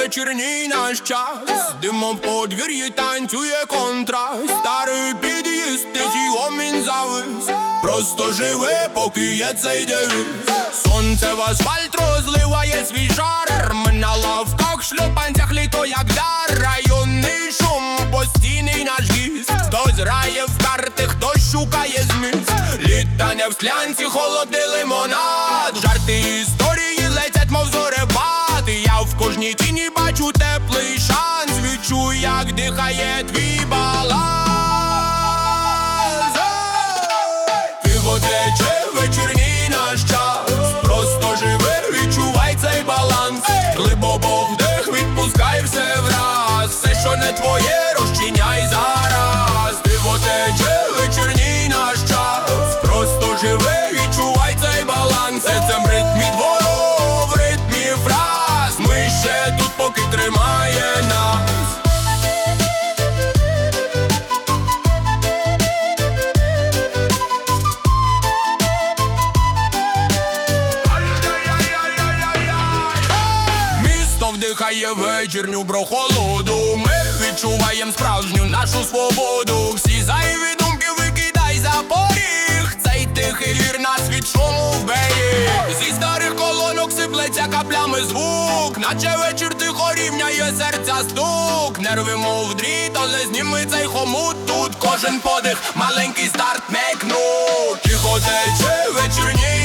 вечірній наш час. Димом подвір'ї танцює контраст. Старий під'їзд, тихий гомін завис. Просто живи, поки є цей девіз. Сонце в асфальт розливає свій жар. Ми на лавках, шльопанцях, літо як дар. Районний шум, постійний наш гість. Хтось грає в карти, хтось шукає зміст. Літання в склянці, холодний лимонад. Жарти історії летять, мов зорепад. Я в кожній тіні бачу теплий шанс. Відчуй, як дихає твій баланс. Пиво тече, вечірній наш час. Просто живи, відчувай цей баланс. Глибоко вдих, відпускай все враз. Все, що не твоє, розчиняй зараз. Пиво тече, вечірній наш час. Просто живи, відчувай цей баланс. Серцем в ритмі двору, в ритмі фраз. Ми ще тут, поки тримає нас. Місто вдихає вечірню прохолоду. Ми відчуваєм справжню нашу свободу. Всі зайві думки викидай за поріг. Цей тихий гір нас від шуму вбеє. Зі старих колонок сиплеться каплями звук. Наче вечір тихо рівняє серця стук. Нерви мов дріт, але зніми цей хомут. Тут кожен подих, маленький старт, мекнуть. Тихо тече вечірній